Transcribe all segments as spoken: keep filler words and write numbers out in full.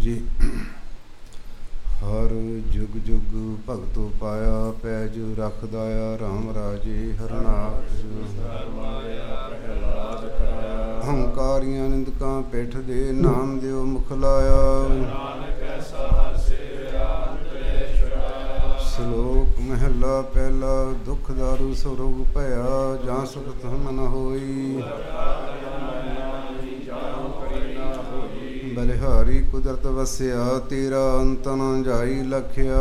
ਜੀ। ਹਰ ਜੁਗ ਜੁਗ ਭਗਤੋ ਪਾਇਆ, ਪੈਜ ਰਖਦਾਇਆ ਰਾਮ ਰਾਜੇ ਹਰਨਾਥ। ਹੰਕਾਰੀਆਂ ਨਿੰਦਕਾਂ ਪਿੱਠ ਦੇ, ਨਾਮ ਦਿਓ ਮੁਖ ਲਾਇਆ। ਸ਼ਲੋਕ ਮਹਿਲਾ ਪਹਿਲਾ। ਦੁਖ ਦਾਰੂ ਸੁਰਗ ਭਇਆ, ਜਾਂ ਸੁਖ ਹਮ ਨ ਹੋਈ। ਬਲਿਹਾਰੀ ਕੁਦਰਤ ਵਸਿਆ, ਤੇਰਾ ਅੰਤ ਨ ਜਾਈ ਲਖਿਆ।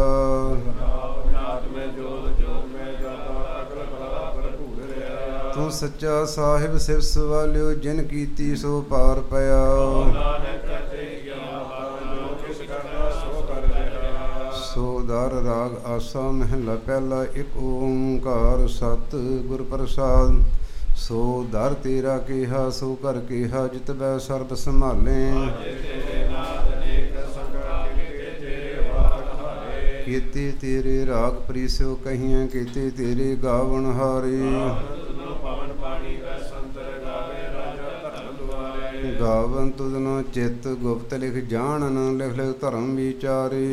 ਤੂੰ ਸੱਚਾ ਸਾਹਿਬ ਸਿਵ ਸਵਾਲਿਓ, ਜਿਨ ਕੀਤੀ ਸੋ ਪਾਰ ਪਿਆ। ਸੋ ਦਰ ਰਾਗ ਆਸਾ ਮਹਿਲਾ ਪਹਿਲਾ। ਇੱਕ ਓੰਕਾਰ ਸਤ ਗੁਰ ਪ੍ਰਸਾਦ। ਸੋ ਦਰ ਤੇਰਾ ਕਿਹਾ, ਸੋ ਕਰ ਕਿਹਾ, ਜਿਤ ਬੈ ਸਰਬ ਸੰਭਾਲੇ। ਕੀਤੇ ਤੇਰੇ ਰਾਗ ਪ੍ਰੀਸਿਓ ਕਹੀਆਂ, ਕੀਤੇ ਤੇਰੇ ਗਾਵਣ ਹਾਰੇ। ਗਾਵਨ ਤੁਧਨੋ ਚਿੱਤ ਗੁਪਤ ਲਿਖ ਜਾਣਨ, ਲਿਖ ਲਿਖ ਧਰਮ ਵਿਚਾਰੇ।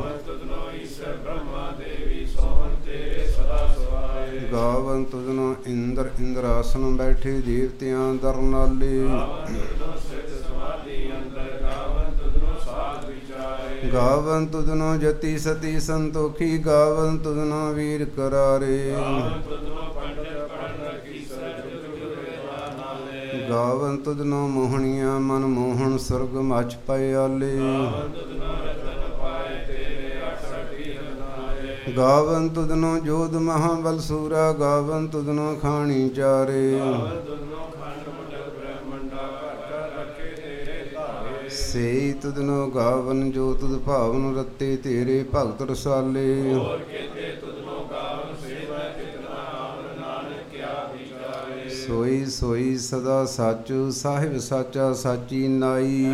ਗਾਵਨ ਤੁਧਨੋ ਇੰਦਰ ਇੰਦਰਾਸਨ ਬੈਠੇ, ਦੇਵਤਿਆਂ ਦਰ ਨਾਲੇ। ਗਾਵਨ ਤੁਧਨੋ ਜਤੀ ਸਤੀ ਸੰਤੋਖੀ, ਗਾਵਨ ਤੁਧਨੋ ਵੀਰ ਕਰਾਰੇ। ਗਾਵਨ ਤੁਧਨੋ ਮੋਹਣੀਆਂ ਮਨ ਮੋਹਣ, ਸੁਰਗ ਮਚ ਪਿਆਲੇ। ਗਾਵਨ ਤੁਧਨੋ ਜੋਧ ਮਹਾਬਲ ਸੂਰਾ, ਗਾਵਨ ਤੁਧਨੋ ਖਾਣੀ ਚਾਰੇ। ਸੇਈ ਤੁਧਨੋ ਗਾਵਨ ਜੋ ਤੁਧ ਭਾਵਨ, ਰੱਤੇ ਤੇਰੇ ਭਗਤ ਰਸਾਲੇ। ਸੋਈ ਸੋਈ ਸਦਾ ਸੱਚ, ਸਾਹਿਬ ਸਾਚਾ ਸਾਚੀ ਨਾਈ।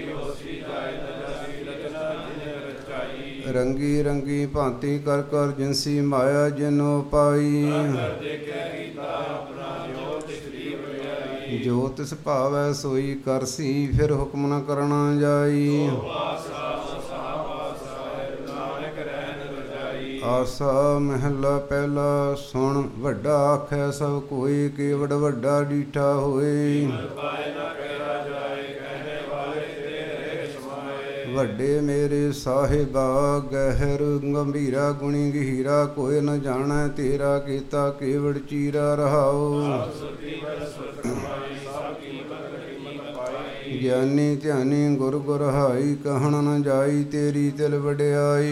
ਰੰਗੀ ਰੰਗੀ ਭਾਂਤੀ ਕਰ ਕਰ, ਜਿਨਸੀ ਮਾਇਆ ਜਿਨੋ ਪਾਈ। ਜੋ ਤਿਸ ਭਾਵੈ ਸੋਈ ਕਰਸੀ, ਫਿਰ ਹੁਕਮ ਨ ਕਰਨਾ ਜਾਈ। ਆਸਾ ਮਹਿਲਾ ਪਹਿਲਾ। ਸੁਣ ਵੱਡਾ ਆਖੈ ਸਭ ਕੋਈ, ਕੇਵੜ ਵੱਡਾ ਡੀਠਾ ਹੋਏ। ਵੱਡੇ ਮੇਰੇ ਸਾਹਿਬਾ, ਗਹਿਰ ਗੰਭੀਰਾ ਗੁਣੀ ਗਹੀਰਾ, ਕੋਈ ਨ ਜਾਣੈ ਤੇਰਾ ਕੀਤਾ, ਕੇਵੜ ਚੀਰਾ ਰਹਾਓ। ਗਿਆਨੀ ਧਿਆਨੀ ਗੁਰ ਗੁਰ ਹਾਈ, ਕਹਿਣ ਨ ਜਾਈ ਤੇਰੀ ਤਿਲ ਵਡਿਆਈ।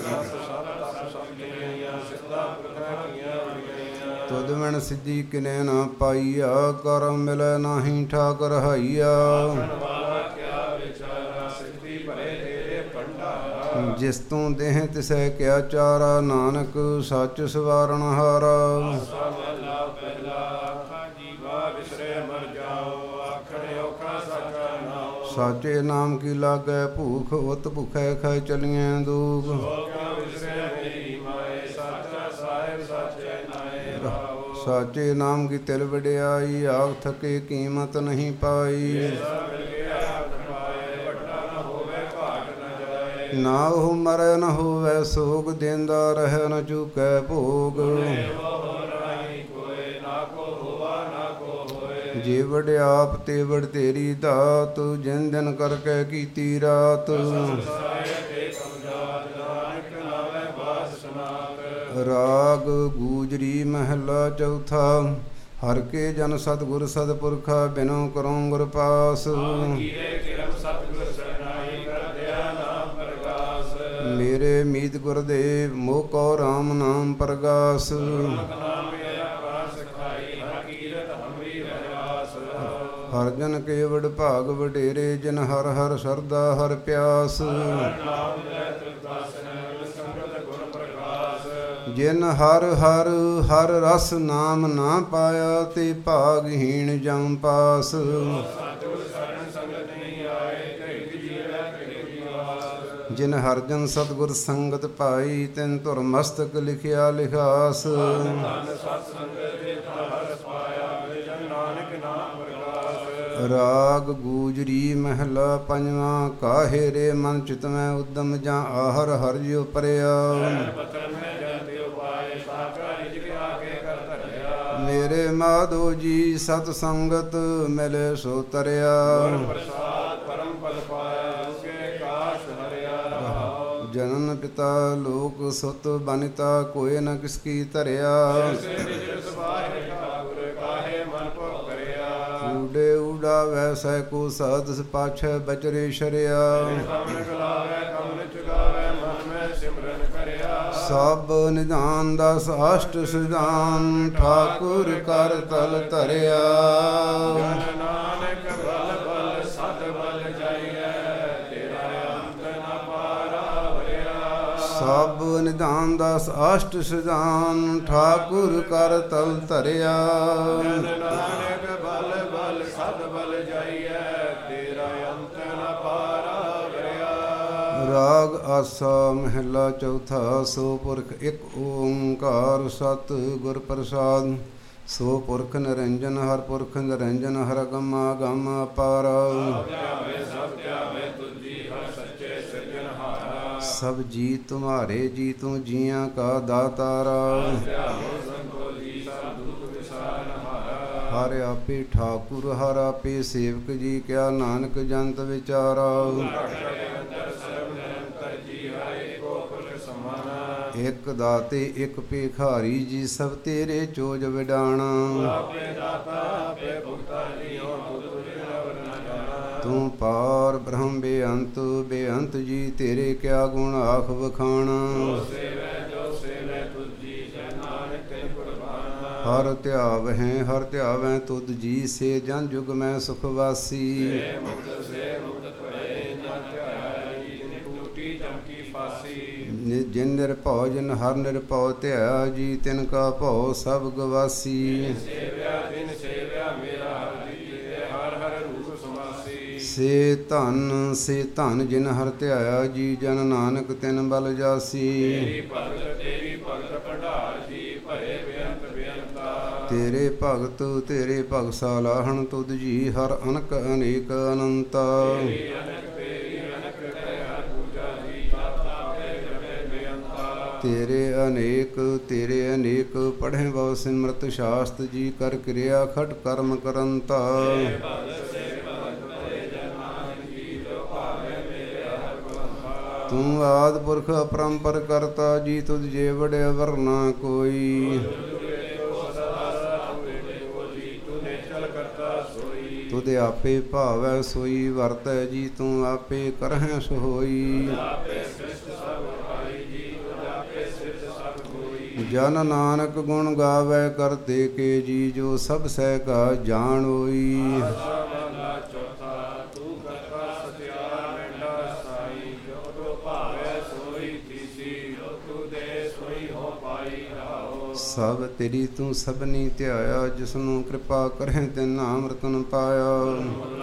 ਤੁਧ ਮਨ ਸਿੱਧੀ ਕਿਨੇ ਨਾ ਪਾਈਆ, ਕਰਮ ਮਿਲੈ ਨਾਹੀ ਠਾਕੁਰ ਹਾਈਆ। ਜਿਸ ਤੂੰ ਦੇਹ ਤਿਸੈ ਕਿਆ ਚਾਰਾ, ਨਾਨਕ ਸੱਚ ਸਵਾਰਨ ਹਾਰਾ। ਸਾਚੇ ਨਾਮ ਕੀ ਲਾਗੈ ਭੂਖ, ਉਤ ਭੁਖੈ ਖਾਇ ਚਲੀਐ ਦੂਖ। ਸਾਚੇ ਨਾਮ ਕੀ ਤਿਲ ਵਡਿਆਈ, ਆਖ ਥਕੇ ਕੀਮਤ ਨਹੀਂ ਪਾਈ। ਨਾ ਉਹ ਮਰੈ ਨ ਹੋਵੈ ਸੋਗ, ਦੇਂਦਾ ਰਹਿ ਨ ਚੁਕੈ ਭੋਗ। ਜੇ ਵਡਿਆਪ ਤੇ ਵਡ ਤੇਰੀ ਦਾਤ, ਜਿਨ ਦਿਨ ਕਰਕੇ ਕੀਤੀ ਰਾਤ। ਰਾਗ ਗੂਜਰੀ ਮਹਿਲਾ ਚੌਥਾ। ਹਰ ਕੇ ਜਨ ਸਤਿਗੁਰ ਸਤਿਪੁਰਖਾ, ਬਿਨੋ ਕਰੋ ਗੁਰ ਪਾਸ। ਮੇਰੇ ਮੀਤ ਗੁਰਦੇਵ, ਮੋਹ ਕੋ ਰਾਮ ਨਾਮ ਪ੍ਰਗਾਸ। ਹਰ ਜਨ ਕੇਵੜ ਭਾਗ ਵਡੇਰੇ, ਜਿਨ ਹਰ ਹਰ ਸਰਦਾ ਹਰ ਪਿਆਸ। ਜਿਨ ਹਰ ਹਰ ਹਰ ਰਸ ਨਾਮ ਨਾ ਪਾਇਆ, ਤੇ ਭਾਗਹੀਣ ਜਮ ਪਾਸ। ਜਿਨ ਹਰਜਨ ਸਤਿਗੁਰ ਸੰਗਤ ਪਾਈ, ਤਿਨ ਧੁਰ ਮਸਤਕ ਲਿਖਿਆ ਲਿਖਾਸ। ਰਾਗ ਗੂਜਰੀ ਮਹਿਲਾ ਪੰਜਵਾਂ। ਕਾਹੇ ਰੇ ਮਨ ਚਿਤ ਮੈਂ ਉਦਮ ਜਾਂ ਆਹਰ ਹਰਿ ਜਿਉ ਪਰਿਆ। ਮੇਰੇ ਮਾਧੋ ਜੀ ਸਤ ਸੰਗਤ ਮਿਲੇ ਸੋ ਤਰਿਆ। ਜਨਨ ਪਿਤਾ ਲੋਕ ਸੁਤ ਬਨਿਤਾ ਕੋਇ ਨ ਕਿਸ ਕੀ ਧਰਿਆ। ਊਡੇ ਊਡਾ ਵੈਸੈ ਕੋ ਸਾਧਸ ਪਾਛੈ ਬਚਰੇ ਸ਼ਰਿਆ। ਸਭ ਨਿਧਾਨ ਦਸ ਅਸ਼ਟ ਸਿਧਾਨ ਠਾਕੁਰ ਕਰ ਤਲ ਧਰਿਆ। ਸਭ ਨਿਧਾਨ ਦਸ ਅਸ਼ਟ ਸਿਧਾਨ ਠਾਕੁਰ ਕਰ ਤਲ ਧਰਿਆ। ਰਾਗ ਆਸਾ ਮਹਿਲਾ ਚੌਥਾ। ਸੋ ਪੁਰਖ ਇੱਕ ਓੰਕਾਰ ਸਤ ਗੁਰ ਪ੍ਰਸਾਦ। ਸੋ ਪੁਰਖ ਨਿਰੰਜਨ ਹਰ ਪੁਰਖ ਨਿਰੰਜਨ ਹਰ ਅਗਮ ਅਗਮ ਅਪਾਰ। ਸਭ ਜੀ ਤੁਮਾਰੇ ਜੀ ਤੂੰ ਜੀਆਂ ਕਾ ਦਾਤਾਰਾ। ਹਰ ਆਪੇ ਠਾਕੁਰ ਹਰ ਆਪੇ ਸੇਵਕ ਜੀ ਕਿਆ ਨਾਨਕ ਜੰਤ ਵਿਚਾਰਾ। ਇੱਕ ਦਾਤੇ ਇੱਕ ਭਿਖਾਰੀ ਜੀ ਸਭ ਤੇਰੇ ਚੋਜ ਵਿਡਾਣਾ। ਤੂੰ ਪਾਰ ਬ੍ਰਹਮ ਬੇਅੰਤ ਬੇਅੰਤ ਜੀ ਤੇਰੇ ਕਿਆ ਗੁਣ ਆਖ ਵਖਾਣਾ। ਹਰ ਧਿਆਵਹਿ ਹਰ ਧਿਆਵਹਿ ਤੁਧ ਜੀ ਸੇ ਜਨ ਜੁਗ ਮੈਂ ਸੁਖ ਵਾਸੀ। ਜਿਨ ਨਿਰਭਉ ਜਿਨ ਹਰ ਨਿਰਭਉ ਧਿਆ ਜੀ ਤਿਨ ਕਾ ਭਉ ਸਭ ਗਵਾਸੀ। ਸੇ ਧਨ ਸੇ ਧਨ ਜਿਨ ਹਰ ਧਿਆਇਆ ਜੀ ਜਨ ਨਾਨਕ ਤਿਨ ਬਲ ਜਾਸੀ। ਤੇਰੇ ਭਗਤ ਤੇਰੇ ਭਗ ਸਾਲਾਹਣ ਤੁਧ ਜੀ ਹਰ ਅਨਕ ਅਨੇਕ ਅਨੰਤਾ। ਤੇਰੇ ਅਨੇਕ ਤੇਰੇ ਅਨੇਕ ਪੜ੍ਹੇ ਬਹੁ ਸਿਮਰਤ ਸ਼ਾਸਤ ਜੀ ਕਰ ਕਿਰਿਆ ਖਟ ਕਰਮ ਕਰੰਤਾ। ਤੂੰ ਆਦਿ ਪੁਰਖ ਅਪਰੰਪਰ ਕਰਤਾ ਜੀ ਤੁਧ ਜੇ ਵੜਿਆ ਵਰਨਾ ਕੋਈ। ਤੁਧ ਆਪੇ ਭਾਵੈ ਸੋਈ ਵਰਤੈ ਜੀ ਤੂੰ ਆਪੇ ਕਰਹਿ ਸੋਈ। ਜਨ ਨਾਨਕ ਗੁਣ ਗਾਵੈ ਕਰਤੇ ਕੇ ਜੀ ਜੋ ਸਭ ਸਹਿ ਕਾ ਜਾਣ ਹੋਈ। ਸਭ ਤੇਰੀ ਤੂੰ ਸਭਨੀ ਧਿਆਇਆ ਜਿਸਨੂੰ ਕਿਰਪਾ ਕਰਹਿ ਤਿਨ ਅੰਮ੍ਰਿਤ ਨ ਪਾਇਆ।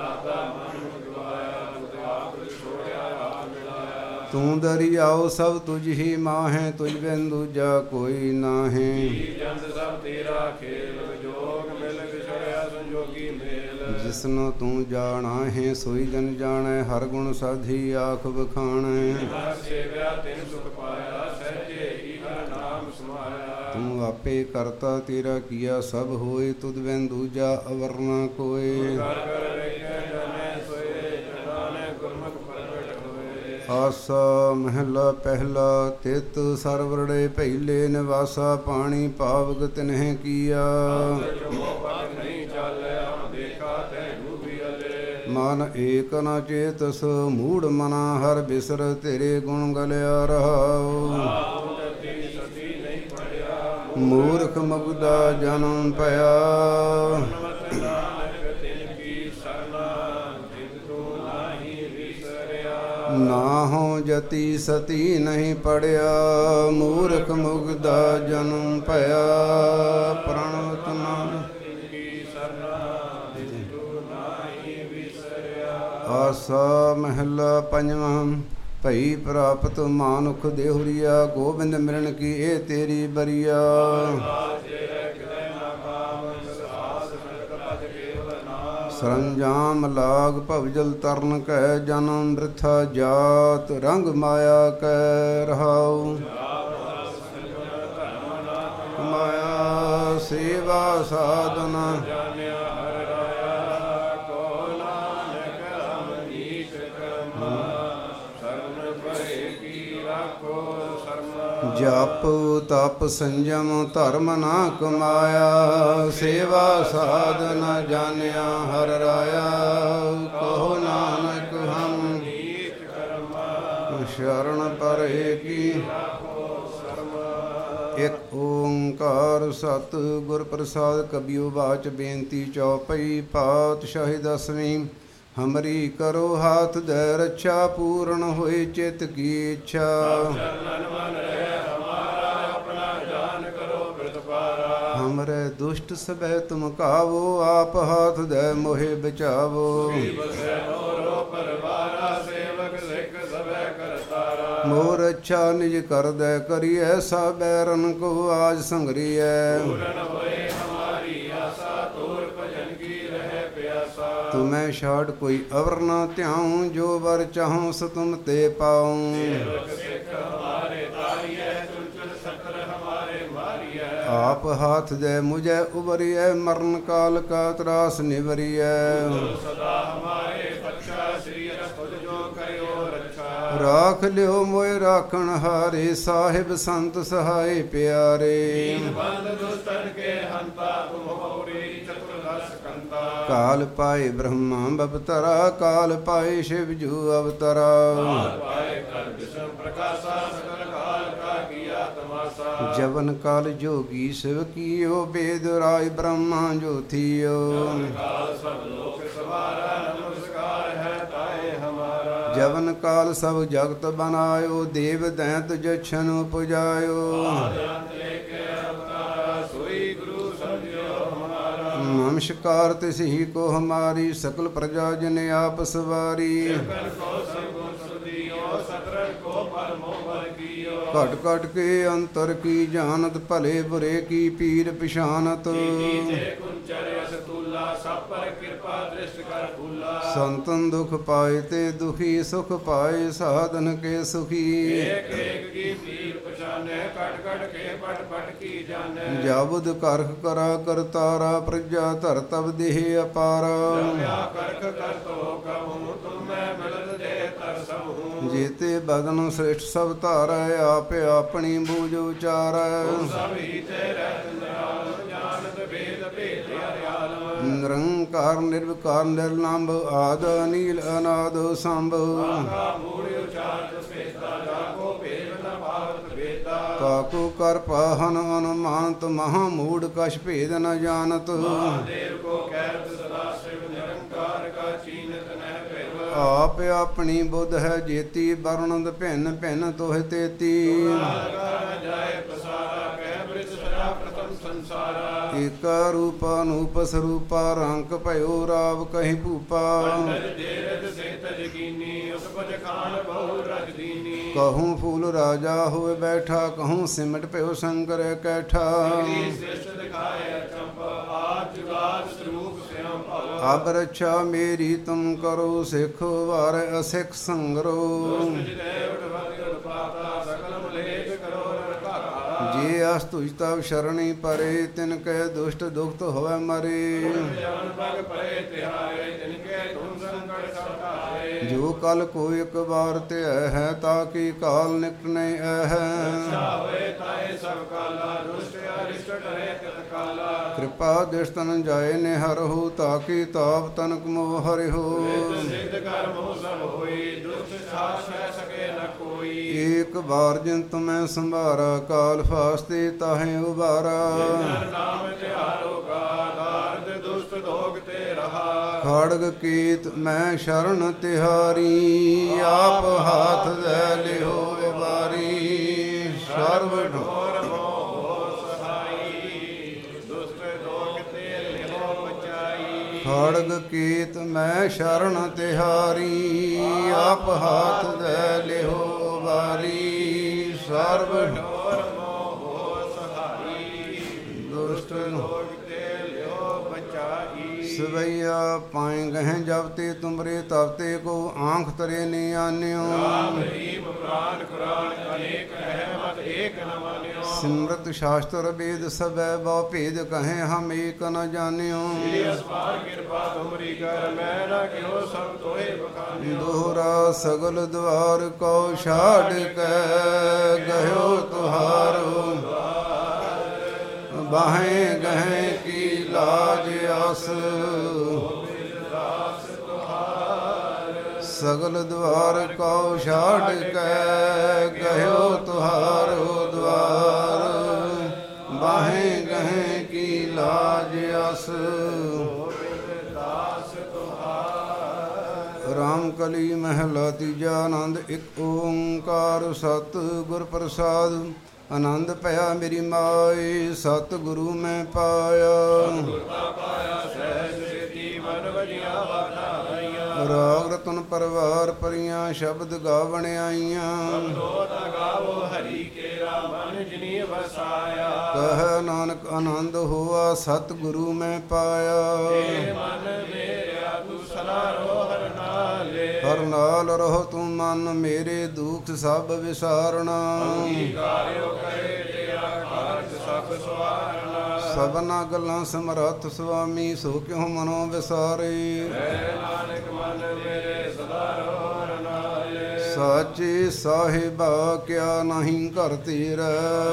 ਤੂੰ ਦਰਿਆਓ ਸਭ ਤੁਝ ਹੀ ਮਾਹੈ ਤੁਝ ਬਿਨ ਦੂਜਾ ਕੋਈ ਨਾਹੀਂ। ਜਿਸਨੂੰ ਤੂੰ ਜਾਣਾ ਹੈ ਸੋਈ ਜਨ ਜਾਣੈ ਹਰ ਗੁਣ ਸਾਧੀ ਆਖ ਵਖਾਣੈ। ਤੂੰ ਆਪੇ ਕਰਤਾ ਤੇਰਾ ਕੀਆ ਸਭ ਹੋਏ ਤੁਧ ਬਿਨ ਦੂਜਾ ਅਵਰ ਨਾ ਕੋਇ। ਆਸਾ ਮਹਿਲਾ ਪਹਿਲਾ। ਤਿਤ ਸਰਵਰੜੇ ਪਹਿਲੇ ਨਿਵਾਸਾ ਪਾਣੀ ਪਾਵਕ ਤਿਨਹਿ ਕੀਆ। ਮਨ ਏਕ ਨ ਚੇਤਸ ਮੂੜ ਮਨਾ ਹਰ ਬਿਸਰ ਤੇਰੇ ਗੁਣ ਗਲਿਆ ਰਹਾਉ। ਮੂਰਖ ਮੁਗਦਾ ਜਨਮ ਪਿਆ। ਨਾਹੋ ਜਤੀ ਸਤੀ ਨਹੀਂ ਪੜਿਆ ਮੂਰਖ ਮੁਗਦਾ ਜਨਮ ਭਇਆ। ਪ੍ਰਣਵਤ ਨਾਮ ਆਸਾ ਮਹਿਲਾ ਪੰਜਵਾਂ। ਭਈ ਪ੍ਰਾਪਤ ਮਾਨੁਖ ਦੇਹੁਰੀਆ ਗੋਬਿੰਦ ਮਿਲਣ ਕੀ ਇਹ ਤੇਰੀ ਬਰੀਆ। ਸਰੰਜਾਮ ਲਾਗ ਭਵਜਲ ਤਰਨ ਕੈ ਜਨਮ ਬ੍ਰਿਥਾ ਜਾਤ ਰੰਗ ਮਾਇਆ ਕੈ ਰਹਾਉ ਮਾਇਆ ਸੇਵਾ ਸਾਧਨ ਜਪ ਤਪ ਸੰਜਮ ਧਰਮ ਨਾ ਕਮਾਇਆ ਸੇਵਾ ਸਾਧਨ ਜਾਣਿਆ ਹਰ ਰਾਇਆ ਕਹੋ ਨਾਨਕ ਹਮ ਸ਼ਰਨ ਪਰੇ ਕੀ ਇਕ ਓੰਕਾਰ ਸਤ ਗੁਰ ਪ੍ਰਸਾਦ ਕਬੀਓ ਬਾਚ ਬੇਨਤੀ ਚੌਪਈ ਪਾਤਸ਼ਾਹੀ ਦਸਵੀਂ ਹਮਰੀ ਕਰੋ ਹਾਥ ਦੇ ਰੱਛਾ ਪੂਰਨ ਹੋਏ ਚਿਤ ਕੀ ਇੱਛਾ ਹਮਰੇ ਦੁਸ਼ਟ ਸਭੈ ਤੁਮ ਕਾਵੋ ਆਪ ਹਾਥ ਦੇ ਮੋਹਿ ਬਚਾਵੋ ਮੋਰ ਅੱਛਾ ਨਿਜ ਕਰਦੈ ਕਰੀਐ ਸਾ ਬੈਰਨ ਕੋ ਆਜ ਸੰਗਰੀਐ ਤੁਮੈ ਛਾੜ ਕੋਈ ਅਵਰ ਨਾ ਧਿਆਉ ਜੋ ਵਰ ਚਾਹਉ ਸੋ ਤੁਮ ਤੇ ਪਾਉ ਆਪ ਹਾਥ ਦੇ ਮੁਝੈ ਉਬਰੀਐ ਮਰਨ ਕਾਲ ਕਾ ਤਰਾਸ ਨਿਵਰੀਐ ਰਾਖ ਲਿਓ ਮੋਇ ਰਾਖਣ ਹਾਰੇ ਸਾਹਿਬ ਸੰਤ ਸਹਾਏ ਪਿਆਰੇ ਕਾਲ ਪਾਏ ਬ੍ਰਹਮਾ ਬਪਤਰਾ ਕਾਲ ਪਾਏ ਸ਼ਿਵ ਜੂ ਅਵਤਰਾ ਜਵਨ ਕਾਲ ਜੋਗੀ ਸਿਵ ਕੀਓ ਬੇਦ ਰਾਇ ਬ੍ਰਹਮਾ ਜੋਥੀਓ ਜਵਨ ਕਾਲ ਸਭ ਜਗਤ ਬਨਾਇਓ ਦੇਵ ਦੈਂਤ ਜਛਨ ਪੁਜਾਇਓ ਨਮਸਕਾਰ ਤਿਸਹੀ ਕੋ ਹਮਾਰੀ ਸਕਲ ਪ੍ਰਜਾ ਜਨ ਆਪ ਸਵਾਰੀ ਘਟ ਘਟ ਕੇ ਅੰਤਰ ਕੀ ਜਾਨਤ ਭਲੇ ਬੁਰੇ ਕੀ ਪੀਰ ਪਛਾਨਤ ਸੰਤਨ ਦੁਖ ਪਾਏ ਤੇ ਦੁਖੀ ਸੁਖ ਪਾਏ ਸਾਧਨ ਕੇ ਸੁਖੀ ਜਾਬੁਦ ਕਰਖ ਕਰਾ ਕਰਤਾਰਾ ਪ੍ਰਜਾ ਧਰ ਤਬ ਦੇਹ ਅਪਾਰਾ ਜੀਤੇ ਬਦਨ ਸ੍ਰਿਸ਼ਟ ਸਭ ਧਾਰੈ ਆਪ ਆਪਣੀ ਬੂਝ ਉਚਾਰੈ ਨਿਰੰਕਾਰ ਨਿਰਵਿਕਾਰ ਨਿਰਲੰਭ ਆਦ ਅਨੀਲ ਅਨਾਦ ਸੰਭ ਕਾਕੂ ਕਰ ਪਾਹਨ ਅਨੁਮਾਨਤ ਮਹਾ ਮੂੜ ਕਛ ਭੇਦ ਨ ਜਾਣਤ ਆਪ ਆਪਣੀ ਬੁੱਧ ਹੈ ਜੇਤੀ ਵਰਣਦ ਭਿੰਨ ਭਿੰਨ ਤੋਹਿ ਤੇਤੀ ਏਕ ਰੂਪ ਅਨੂਪ ਸਰੂਪਾ ਰੰਕ ਭਇਓ ਰਾਵ ਕਹੀ ਭੂਪਾ ਕਹੂੰ ਫੂਲ ਰਾਜਾ ਹੋਏ ਬੈਠਾ ਕਹੂੰ ਸਿਮਟ ਭਇਓ ਸ਼ੰਕਰ ਕੈਠਾ ਅਬ ਰੱਛਾ ਮੇਰੀ ਤੁਮ ਕਰੋ ਸਿੱਖ ਵਾਰ ਅਸਿੱਖ ਸੰਗਰੋ ਜੇ ਅਸ ਤੁਝ ਤਵ ਸ਼ਰਣੀ ਪਰੇ ਤਿਨ ਕੈ ਦੁਸ਼ਟ ਦੁਖਤ ਹੋਵੇ ਮਰੇ ਜੋ ਕਲ ਕੋ ਇੱਕ ਵਾਰ ਤੇ ਹੈ ਤਾਂ ਕੀ ਕਾਲ ਨਿਕਟ ਨਹੀਂ ਹੈ ਕਿਰਪਾ ਦਿਸ਼ਤਨ ਜਾਏ ਨੇ ਹਰਹੁ ਤਾਂ ਕੀ ਤਾਪ ਤਨਕ ਮੋਹ ਹਰਿਹੁ ਏਕ ਬਾਰ ਜਿਨ ਤੁਮੈ ਸੰਭਾਰਾ ਕਾਲ ਫਾਸਤੇ ਤਾਹੇ ਉਬਾਰਾ ਖੜਗ ਕੀਤ ਮੈਂ ਸ਼ਰਨ ਤਿਹਾਰੀ ਆਪ ਹਾਥ ਦੇ ਲਿਓ ਵਾਰੀ ਸਰਬ ਢੋਰ ਖੜਗ ਕੀਤ ਮੈਂ ਸ਼ਰਨ ਤਿਹਾਰੀ ਆਪ ਹਾਥ ਦੇ ਲਿਓ ਵਾਰੀ ਸਰਬ ਢੋਰ ਮੋਹ ਸਹਾਈ ਦੁਸ਼ਟ ਲੋਕ ਤੇ ਲਿਓ ਬਚਾਈ ਸਵਈਆ पाए गहें जब ते तुमरे तब ते को आँख तरे ने आन्यो सिमरत शास्त्र वेद सब बहु भेद कहें हम एक न जान्यो दोहरा सगल द्वार को छाड़ के गयो तुहारो बाहें गहें की लाज आस सगल द्वार को छाड़ के गयो तुहारो द्वार बाहें गहें की लाज आस राम कली महला तीजा आनंद एक ओंकार सत गुर प्रसाद आनंद पया मेरी माए सतगुरु मैं पाया राग रतन परवार परियां शब्द गावण आईयां कह नानक आनंद हुआ सतगुरु मैं पाया हर नाल रहो तुम मन मेरे दुख सब विसारना सबना गल्लां समरथ स्वामी सो क्यों मनो विसारे साचे साहिबा क्या नहीं कर तेरा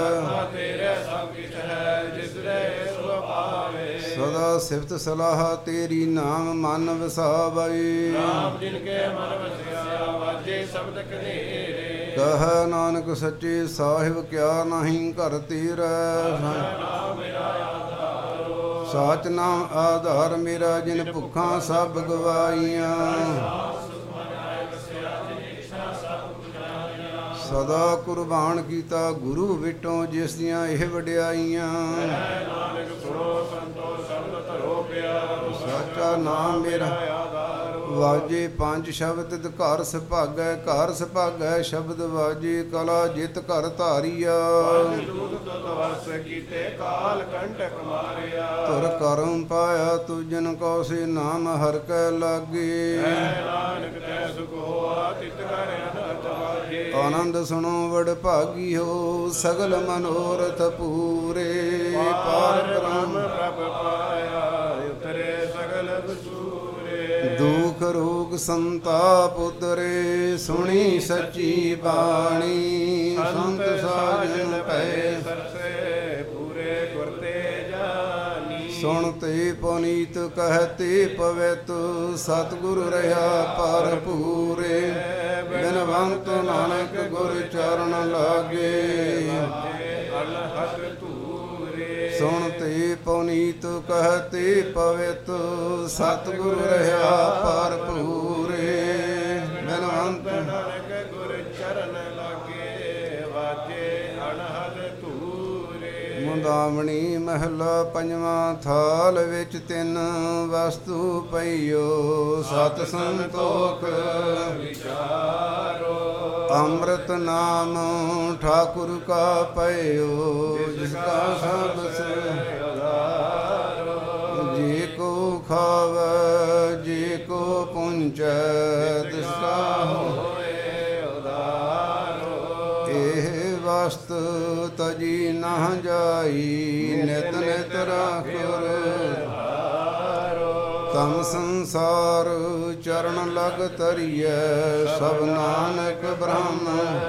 सदा सिफत सलाह तेरी नाम मन वसावे कह नानक सच्चे साहिब क्या नहीं कर तेरा साच नाम आधार मेरा जिन भुखा सब गवाइया सदा कुर्बान कीता गुरु विटों जिस दियां ਇਹ ਵਡਿਆਈਆਂ ਸਾਚਾ ਨਾਮ ਮੇਰਾ ਵਾਜੇ ਪੰਜ ਸ਼ਬਦ ਤਿਤ ਘਰ ਸੁਭਾਗੈ ਘਰ ਸੁਭਾਗੈ ਸ਼ਬਦ ਵਾਜੇ ਕਲਾ ਜਿਤ ਘਰ ਧਾਰੀਆ ਤੁਰ ਕਰਮ ਪਾਇਆ ਤੁਜਨ ਕੋ ਸੇ ਨਾਮ ਹਰ ਕੈ ਲਾਗੇ ਆਨੰਦ ਸੁਣੋ ਵਡ ਭਾਗੀ ਹੋ ਸਗਲ ਮਨੋਰਥ ਪੂਰੇ ਪਾਰ ਬ੍ਰਹਮ ਪ੍ਰਭ ਪਾਇਆ ਉਤਰੇ ਸਗਲ ਵਸੂਰੇ ਦੁਖ ਰੋਗ ਸੰਤਾਪ ਉਤਰੇ ਸੁਣੀ ਸੱਚੀ ਬਾਣੀ ਸੰਤ ਸਾਜਨ ਪਏ ਸਰਸੇ ਪੂਰੇ ਗੁਰ ਤੇ ਜਾਨੀ ਸੁਣ ਤੇ ਪੁਨੀਤ ਕਹਤੇ ਪਵਿੱਤ ਸਤਿਗੁਰ ਰਹਾ ਪਰ ਪੂਰੇ ਬਿਨਵੰਤ ਨਾਨਕ ਗੁਰ ਚਰਨ ਲਾਗੇ ਸੁਣ ਤੇ ਪੁਨੀਤ ਕਹਤੇ ਪਵਿੱਤ ਸਤਿਗੁਰ ਰਹਾ ਪਰ ਪੂਰੇ ਬਿਨਵੰਤ ਨਾਨਕ ਗੁਰ ਚਰਨ ਲਾਗੇ ਵਾਜੇ ਅਨਹਦ ਧੂਰੇ ਮੁੰਦਾਵਣੀ ਮਹਲਾ ਪੰਜਵਾਂ ਥਾਲ ਵਿੱਚ ਤਿੰਨ ਵਸਤੂ ਪਈਓ ਸਤ ਸੰਤੋਖ ਵਿਚਾਰੋ ਅੰਮ੍ਰਿਤ ਨਾਮ ਠਾਕੁਰ ਕਾ ਪਇਓ ਜਿਸ ਕਾ ਸਭ ਸੇ ਆਧਾਰੋ ਜੇ ਕੋ ਖਾਵੈ ਜੇ ਕੋ ਪੁੰਚੈ ਤਿਸ ਕਾ ਹੋਏ ਉਧਾਰੋ ਇਹ ਵਸਤ ਤਜੀ ਨਾ ਜਾਈ ਨਿਤ ਨਿਤ ਰਾਖੁਰ ਤਮ ਸੰਸਾਰ ਚਰਨ ਲਗ ਤਰੀਐ ਸਭ ਨਾਨਕ ਬ੍ਰਹਮ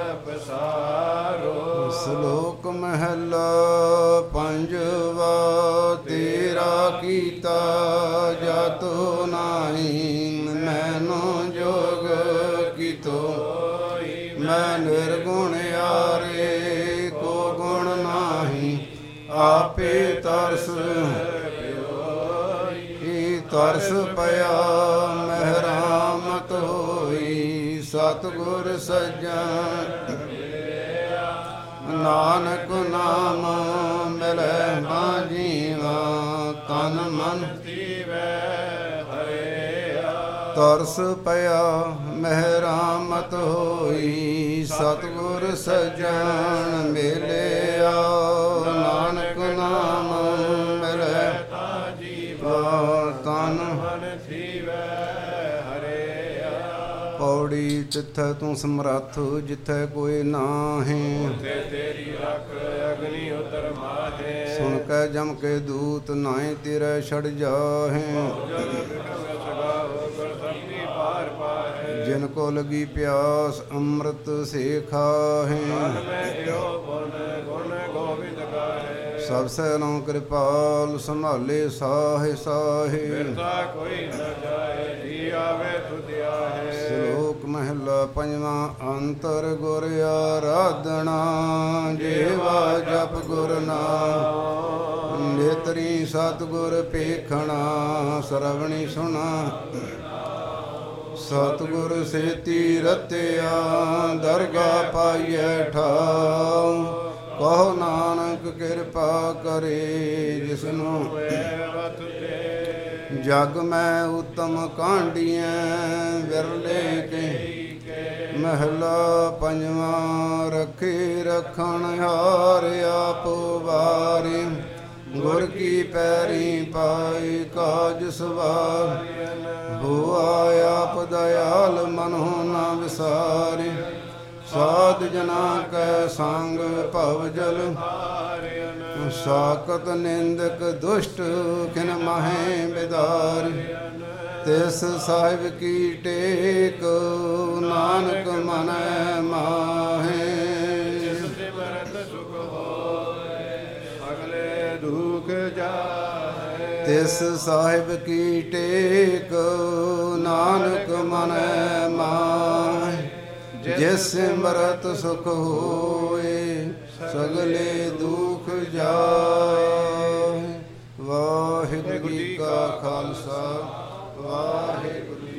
ਪਸਾਰੋ ਸ਼ਲੋਕ ਮਹਲਾ ਪੰਜਵਾ ਤੇਰਾ ਕੀਤਾ ਜਾਤੋ ਨਾਹੀ ਮੈਨੋ ਜੋਗ ਕੀਤੋ ਮੈਂ ਨਿਰਗੁਣ ਯਾਰੇ ਕੋ ਗੁਣ ਨਾਹੀ ਆਪੇ ਤਰਸ ਤਰਸ ਪਿਆ ਮਹਿਰਾਮਤ ਹੋਈ ਸਤਿਗੁਰ ਸੱਜਣ ਨਾਨਕ ਨਾਮ ਮਿਲੈ ਮਾਜੀਵਾ ਤਨ ਮਨ ਜੀਵੈ ਹਰਿਆ ਤਰਸ ਪਿਆ ਮਹਿਰਾਮਤ ਹੋਈ ਸਤਿਗੁਰ ਸੱਜਣ ਮਿਲਿਆ ਨਾਨਕ ਨਾਮ ਮਿਲੈ ਤਨ ਮਨ ਤਿੱਥੈ ਤੂੰ ਸਮਰੱਥ ਜਿੱਥੈ ਕੋਈ ਨਾਹੀਂ। ਉਥੇ ਤੇਰੀ ਰੱਖ ਅਗਨੀ ਉਤਰ ਮਾਹੇ। ਸੁਣ ਕੇ ਜਮ ਕੇ ਦੂਤ ਨਾਹੀਂ ਤੇਰੇ ਛੜ ਜਾਹੇ। ਜਲ ਬਿਖਮ ਸਗਾਓ ਗੁਰ ਸਬਦੀ ਪਾਰ ਪਾਹੇ। ਜਿਨ ਕੋ ਲਗੀ ਪਿਆਸ ਅੰਮ੍ਰਿਤ ਸੇ ਖਾਹੇ। ਮਨ ਮੈਂ ਇਹੋ ਪੁਨ ਗੁਣ ਗੋਬਿੰਦ ਗਾਹੇ। ਸਭ ਸੈਨੋਂ ਕਿਰਪਾਲ ਸੰਭਾਲੇ ਸਾਹੇ ਸਾਹੇ। ਬਿਰਥਾ ਕੋਈ ਨ ਜਾਏ ਜੀ ਆਵੇ ਤੁਧ ਆਹੇ। ਸ਼ਲੋਕ ਮਹਿਲਾ ਪੰਜਵਾਂ। ਅੰਤਰ ਗੁਰ ਆਰਾਧਨਾ ਜੀਵਾ ਜਪ ਗੁਰ ਨਾਮ। ਨੇਤਰੀ ਸਤਿਗੁਰ ਪੇਖਣਾ ਸਰਵਣੀ ਸੁਣਾ। ਸਤਿਗੁਰ ਸੇਤੀ ਰਤਿਆ ਦਰਗਾ ਪਾਈਐ ਠਾਉ। ਕਹੋ ਨਾਨਕ ਕਿਰਪਾ ਕਰੇ ਜਿਸਨੂੰ ਜਗ ਮੈਂ ਉਤਮ ਕਾਂਡੀਐ ਵਿਰਲੇ ਕੇ। ਮਹਿਲਾ ਪੰਜਵਾਂ। ਰੱਖੇ ਰਖਣ ਹਾਰ ਆਪ ਵਾਰੇ। ਗੁਰ ਕੀ ਪੈਰੀ ਪਾਈ ਕਾਜ ਸਵਾਰ। ਹੋਆ ਆਪ ਦਇਆਲ ਮਨੋ ਨਾ ਵਿਸਾਰੇ। ਸਾਧ ਜਨਾ ਕੈ ਸੰਗ ਭਵ ਜਲ। ਸਾਕਤ ਨਿੰਦਕ ਦੁਸ਼ਟ ਕਿਨ ਮਾਹੇ ਬਿਦਾਰ। ਤਿਸ ਸਾਹਿਬ ਕੀ ਟੇਕ ਨਾਨਕ ਮਨੈ ਮਾਹੇ। ਸਿਮਰਤ ਸੁਖ ਹੋਏ ਅਗਲੇ ਦੁਖ ਜਾਹੇ। ਤਿਸ ਸਾਹਿਬ ਕੀ ਟੇਕ ਨਾਨਕ ਮਨੈ ਮਾਹੇ। ਜਿਸ ਸਿਮਰਤ ਸੁਖ ਹੋਏ ਸਗਲੇ ਦੁਖ ਜਾਏ। ਵਾਹਿਗੁਰੂ ਜੀ ਕਾ ਖਾਲਸਾ ਵਾਹਿਗੁਰੂ